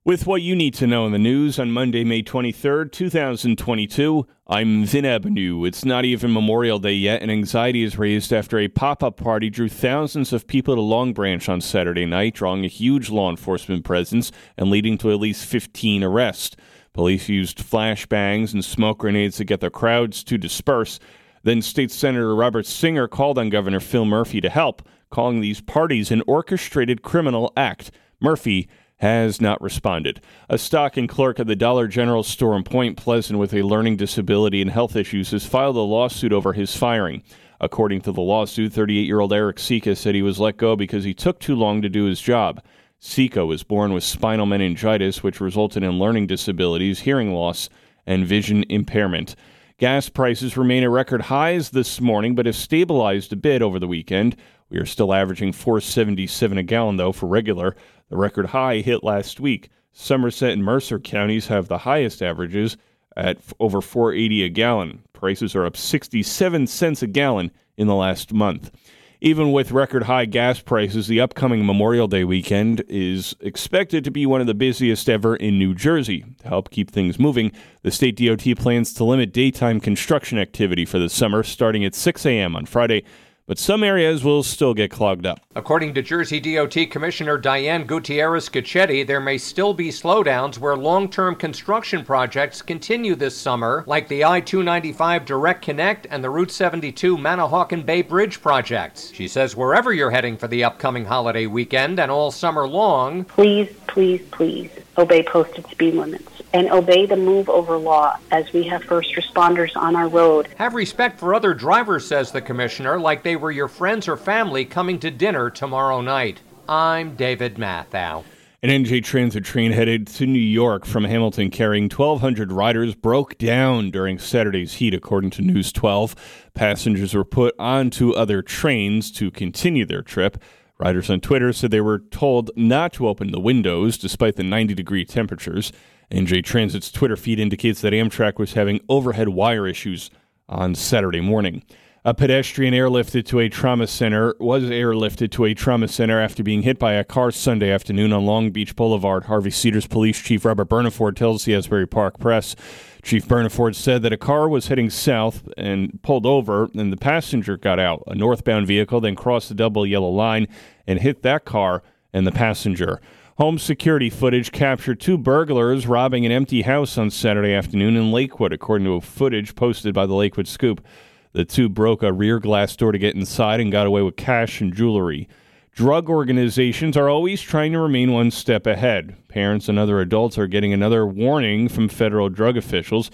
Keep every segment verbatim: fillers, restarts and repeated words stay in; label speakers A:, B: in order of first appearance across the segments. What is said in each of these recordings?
A: With what you need to know in the news on Monday, May twenty-third, twenty twenty-two, I'm Vin Abenu. It's not even Memorial Day yet, and anxiety is raised after a pop-up party drew thousands of people to Long Branch on Saturday night, drawing a huge law enforcement presence and leading to at least fifteen arrests. Police used flashbangs and smoke grenades to get the crowds to disperse. Then State Senator Robert Singer called on Governor Phil Murphy to help, calling these parties an orchestrated criminal act. Murphy has not responded. A stocking clerk at the Dollar General store in Point Pleasant with a learning disability and health issues has filed a lawsuit over his firing. According to the lawsuit, thirty-eight-year-old Eric Sika said he was let go because he took too long to do his job. Sika was born with spinal meningitis, which resulted in learning disabilities, hearing loss, and vision impairment. Gas prices remain at record highs this morning, but have stabilized a bit over the weekend. We are still averaging four dollars and seventy-seven cents a gallon, though, for regular. The record high hit last week. Somerset and Mercer counties have the highest averages at f- over four dollars and eighty cents a gallon. Prices are up sixty-seven cents a gallon in the last month. Even with record high gas prices, the upcoming Memorial Day weekend is expected to be one of the busiest ever in New Jersey. To help keep things moving, the state D O T plans to limit daytime construction activity for the summer, starting at six a.m. on Friday. But some areas will still get clogged up.
B: According to Jersey D O T Commissioner Diane Gutierrez-Gichetti, there may still be slowdowns where long-term construction projects continue this summer, like the I two ninety-five Direct Connect and the Route seventy-two Manahawkin Bay Bridge projects. She says wherever you're heading for the upcoming holiday weekend and all summer long,
C: please, please, please obey posted speed limits and obey the move over law as we have first responders on our road.
B: Have respect for other drivers, says the commissioner, like they were your friends or family coming to dinner tomorrow night. I'm David Mathau.
A: An N J Transit train headed to New York from Hamilton carrying twelve hundred riders broke down during Saturday's heat, according to News twelve. Passengers were put onto other trains to continue their trip. Riders on Twitter said they were told not to open the windows despite the ninety-degree temperatures. N J Transit's Twitter feed indicates that Amtrak was having overhead wire issues on Saturday morning. A pedestrian airlifted to a trauma center was airlifted to a trauma center after being hit by a car Sunday afternoon on Long Beach Boulevard. Harvey Cedars Police Chief Robert Burnaford tells the Asbury Park Press. Chief Burnaford said that a car was heading south and pulled over, and the passenger got out. A northbound vehicle then crossed the double yellow line and hit that car and the passenger. Home security footage captured two burglars robbing an empty house on Saturday afternoon in Lakewood, according to footage posted by the Lakewood Scoop. The two broke a rear glass door to get inside and got away with cash and jewelry. Drug organizations are always trying to remain one step ahead. Parents and other adults are getting another warning from federal drug officials.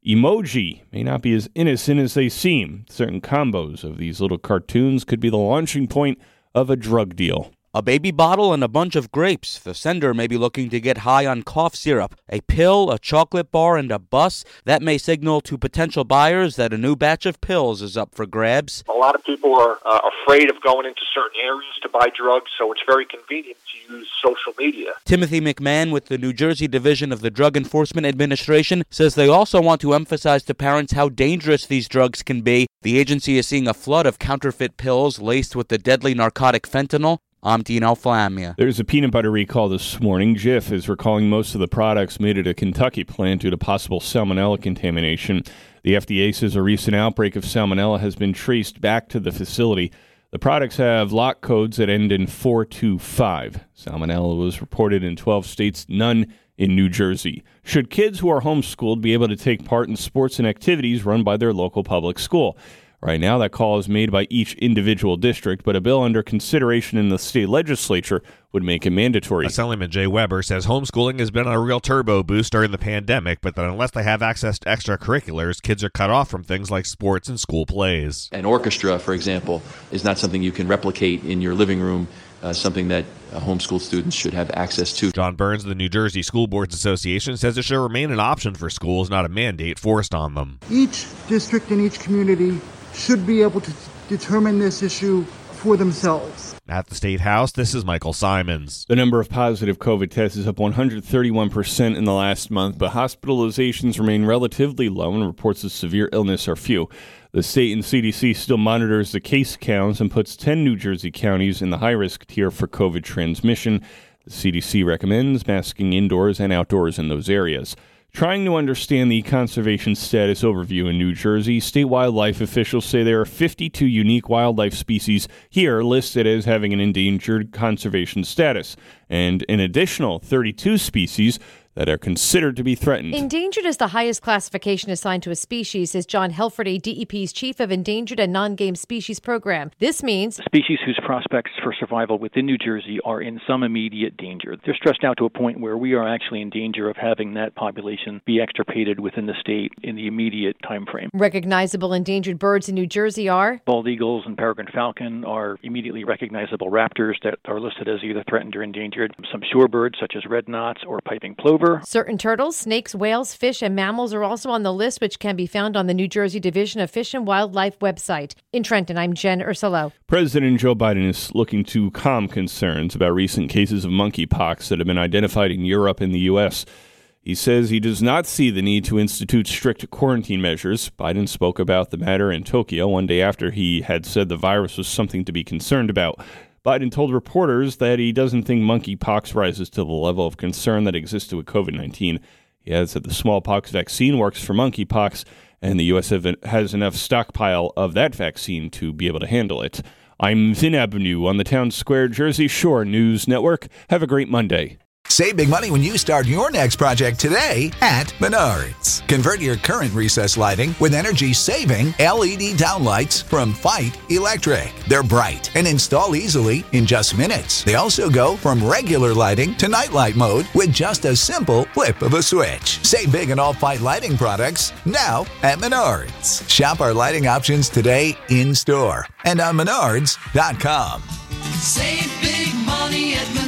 A: Emoji may not be as innocent as they seem. Certain combos of these little cartoons could be the launching point of a drug deal.
D: A baby bottle and a bunch of grapes. The sender may be looking to get high on cough syrup. A pill, a chocolate bar, and a bus. That may signal to potential buyers that a new batch of pills is up for grabs.
E: A lot of people are uh, afraid of going into certain areas to buy drugs, so it's very convenient to use social media.
D: Timothy McMahon with the New Jersey Division of the Drug Enforcement Administration says they also want to emphasize to parents how dangerous these drugs can be. The agency is seeing a flood of counterfeit pills laced with the deadly narcotic fentanyl. I'm Dino Flamia.
A: There's a peanut butter recall this morning. Jif is recalling most of the products made at a Kentucky plant due to possible salmonella contamination. The F D A says a recent outbreak of salmonella has been traced back to the facility. The products have lot codes that end in four two five. Salmonella was reported in twelve states, none in New Jersey. Should kids who are homeschooled be able to take part in sports and activities run by their local public school? Right now, that call is made by each individual district, but a bill under consideration in the state legislature would make it mandatory.
F: Assemblyman Jay Weber says homeschooling has been on a real turbo boost during the pandemic, but that unless they have access to extracurriculars, kids are cut off from things like sports and school plays.
G: An orchestra, for example, is not something you can replicate in your living room, uh, something that uh, homeschool students should have access to.
F: John Burns of the New Jersey School Boards Association says it should remain an option for schools, not a mandate forced on them.
H: Each district and each community should be able to determine this issue for themselves.
F: At the State House, this is Michael Simons.
A: The number of positive COVID tests is up one hundred thirty-one percent in the last month, but hospitalizations remain relatively low and reports of severe illness are few. The state and C D C still monitors the case counts and puts ten New Jersey counties in the high-risk tier for COVID transmission. The C D C recommends masking indoors and outdoors in those areas. Trying to understand the conservation status overview in New Jersey, state wildlife officials say there are fifty-two unique wildlife species here listed as having an endangered conservation status, and an additional thirty-two species that are considered to be threatened.
I: Endangered is the highest classification assigned to a species, says John Helferty, D E P's chief of Endangered and Non-Game Species Program. This means
J: species whose prospects for survival within New Jersey are in some immediate danger. They're stressed out to a point where we are actually in danger of having that population be extirpated within the state in the immediate time frame.
I: Recognizable endangered birds in New Jersey are
J: bald eagles and peregrine falcon are immediately recognizable raptors that are listed as either threatened or endangered. Some shorebirds such as red knots or piping plover.
I: Certain turtles, snakes, whales, fish, and mammals are also on the list, which can be found on the New Jersey Division of Fish and Wildlife website. In Trenton, I'm Jen Ursulo.
A: President Joe Biden is looking to calm concerns about recent cases of monkeypox that have been identified in Europe and the U S. He says he does not see the need to institute strict quarantine measures. Biden spoke about the matter in Tokyo one day after he had said the virus was something to be concerned about. Biden told reporters that he doesn't think monkeypox rises to the level of concern that existed with covid nineteen. He adds that the smallpox vaccine works for monkeypox, and the U S has enough stockpile of that vaccine to be able to handle it. I'm Vin Abneu on the Town Square Jersey Shore News Network. Have a great Monday.
K: Save big money when you start your next project today at Menards. Convert your current recessed lighting with energy-saving L E D downlights from Fight Electric. They're bright and install easily in just minutes. They also go from regular lighting to nightlight mode with just a simple flip of a switch. Save big on all Fight lighting products now at Menards. Shop our lighting options today in store and on menards dot com.
L: Save big money at Menards.